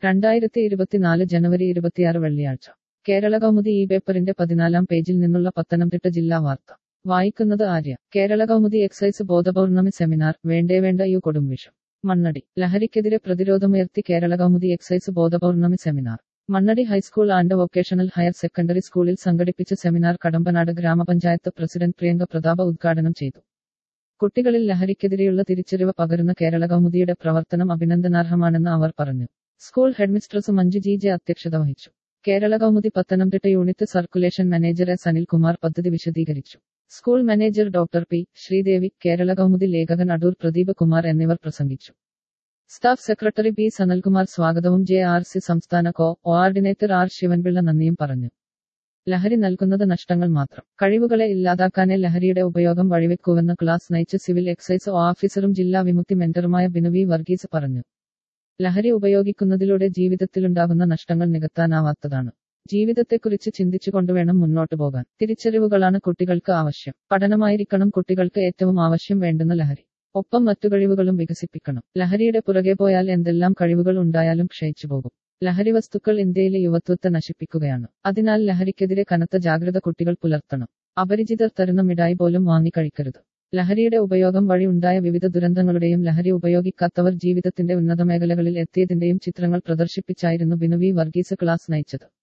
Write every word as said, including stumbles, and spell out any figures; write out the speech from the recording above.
രണ്ടായിരത്തി ഇരുപത്തിനാല് ജനുവരി ഇരുപത്തിയാറ് വെള്ളിയാഴ്ച കേരള കൗമുദി ഈ പേപ്പറിന്റെ പതിനാലാം പേജിൽ നിന്നുള്ള പത്തനംതിട്ട ജില്ലാ വാർത്ത വായിക്കുന്നത് ആര്യ. കേരള കൗമുദി എക്സൈസ് ബോധപൗർണമി സെമിനാർ വേണ്ടേ വേണ്ട യു കൊടുംവിഷം. മണ്ണടി. ലഹരിക്കെതിരെ പ്രതിരോധമുയർത്തി Kerala Kaumudi excise Bodhapournami seminar Mannady high school and vocational higher secondary സ്കൂളിൽ സംഘടിപ്പിച്ച സെമിനാർ കടമ്പനാട് ഗ്രാമപഞ്ചായത്ത് പ്രസിഡന്റ് പ്രിയങ്ക പ്രതാപ ഉദ്ഘാടനം ചെയ്തു. കുട്ടികളിൽ ലഹരിക്കെതിരെയുള്ള തിരിച്ചറിവ് പകരുന്ന കേരള കൗമുദിയുടെ പ്രവർത്തനം അഭിനന്ദനാർഹമാണെന്ന് അവർ പറഞ്ഞു. School headmistress Manju G J അധ്യക്ഷത വഹിച്ചു. Kerala Kaumudi Pathanamthitta unit circulation manager S Anilkumar പദ്ധതി വിശദീകരിച്ചു. School manager doctor P Sreedevi, Kerala Kaumudi ലേഖകൻ അടൂർ പ്രദീപ് കുമാർ എന്നിവർ പ്രസംഗിച്ചു. സ്റ്റാഫ് സെക്രട്ടറി പി സനൽകുമാർ സ്വാഗതവും ജെ ആർ സി സംസ്ഥാന കോ ഓർഡിനേറ്റർ ആർ ശിവൻപിള്ള നന്ദിയും പറഞ്ഞു. ലഹരി നൽകുന്നത് നഷ്ടങ്ങൾ മാത്രം. കഴിവുകളെ ഇല്ലാതാക്കാനേ ലഹരിയുടെ ഉപയോഗം വഴിവെക്കൂവെന്ന് ക്ലാസ് നയിച്ച് സിവിൽ എക്സൈസ് ഓഫീസറും ജില്ലാ വിമുക്തി മെന്ററുമായ ബിനു വി വർഗീസ് പറഞ്ഞു. ലഹരി ഉപയോഗിക്കുന്നതിലൂടെ ജീവിതത്തിലുണ്ടാകുന്ന നഷ്ടങ്ങൾ നികത്താനാവാത്തതാണ്. ജീവിതത്തെക്കുറിച്ച് ചിന്തിച്ചുകൊണ്ടുവേണം മുന്നോട്ടു പോകാൻ. തിരിച്ചറിവുകളാണ് കുട്ടികൾക്ക് ആവശ്യം. പഠനമായിരിക്കണം കുട്ടികൾക്ക് ഏറ്റവും ആവശ്യം വേണ്ടുന്ന ലഹരി. ഒപ്പം മറ്റു കഴിവുകളും വികസിപ്പിക്കണം. ലഹരിയുടെ പുറകെ പോയാൽ എന്തെല്ലാം കഴിവുകൾ ഉണ്ടായാലും ക്ഷയിച്ചു പോകും. ലഹരി വസ്തുക്കൾ ഇന്ത്യയിലെ യുവത്വത്തെ നശിപ്പിക്കുകയാണ്. അതിനാൽ ലഹരിക്കെതിരെ കനത്ത ജാഗ്രത കുട്ടികൾ പുലർത്തണം. അപരിചിതർ തരുന്ന മിഠായി പോലും വാങ്ങിക്കഴിക്കരുത്. ലഹരിയുടെ ഉപയോഗം വഴി ഉണ്ടായ വിവിധ ദുരന്തങ്ങളുടെയും ലഹരി ഉപയോഗിക്കാത്തവർ ജീവിതത്തിന്റെ ഉന്നത മേഖലകളിൽ എത്തിയതിന്റെയും ചിത്രങ്ങൾ പ്രദർശിപ്പിച്ചായിരുന്നു ബിനു വി വർഗീസ് ക്ലാസ് നയിച്ചത്.